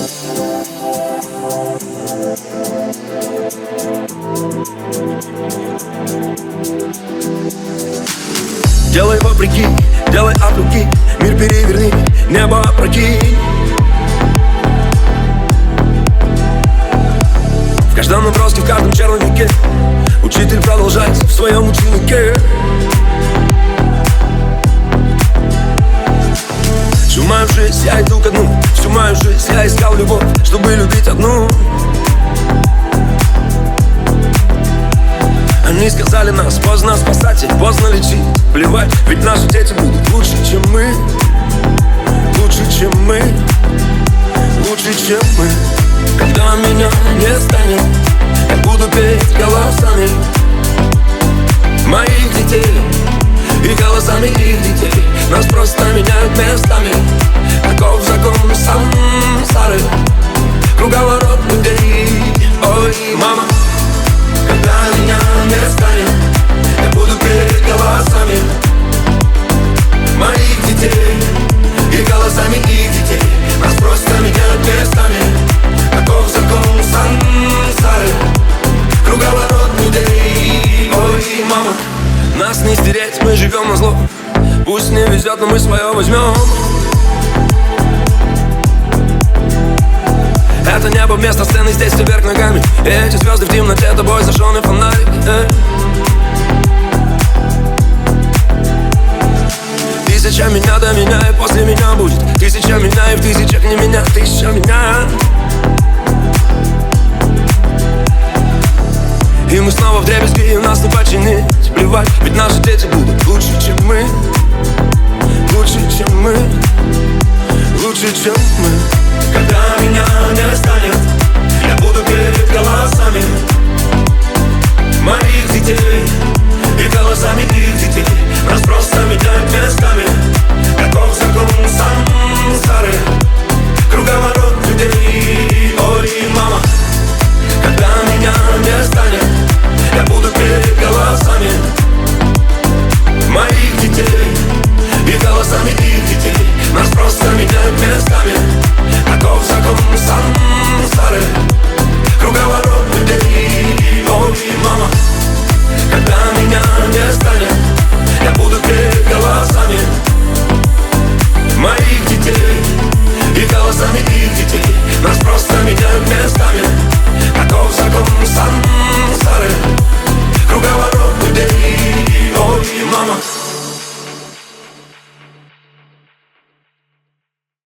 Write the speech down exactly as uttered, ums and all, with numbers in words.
Делай вопреки, делай от руки, мир переверни, небо опрокинь. В каждом наброске, в каждом черновике учитель продолжает в своем ученике. Всю мою жизнь я иду ко дну, всю мою жизнь я искал любовь, чтобы любить одну. Они сказали нас, поздно спасать и поздно лечить. Плевать, ведь наши дети будут лучше, чем мы. Лучше, чем мы. Лучше, чем мы. Когда меня не станет, я буду петь голосами моих детей и голосами их детей. Нас просто меняют местами. Таков закон сансары, круговорот людей. Ой, мама, когда меня не станет, я буду петь голосами моих детей и голосами их детей. Нас просто меняют местами. Таков закон сансары, круговорот людей. Ой, мама, нас не стереть, мы живем на зло. Пусть не везет, но мы свое возьмем. Это небо вместо сцены, здесь все вверх ногами. Эти звезды в темноте, тобой зажженный фонарик. э. Тысяча меня до меня, и после меня будет тысяча меня, и в тысячах не меня, тысяча меня. И мы снова вдребезги, и нас не починить. Плевать, ведь наши дети будут лучше, чем мы. Лучше, чем мы. Лучше, чем мы. Когда меня не станет, я буду петь голосами моих детей и голосами их детей. Нас просто меняют местами. Таков закон сам.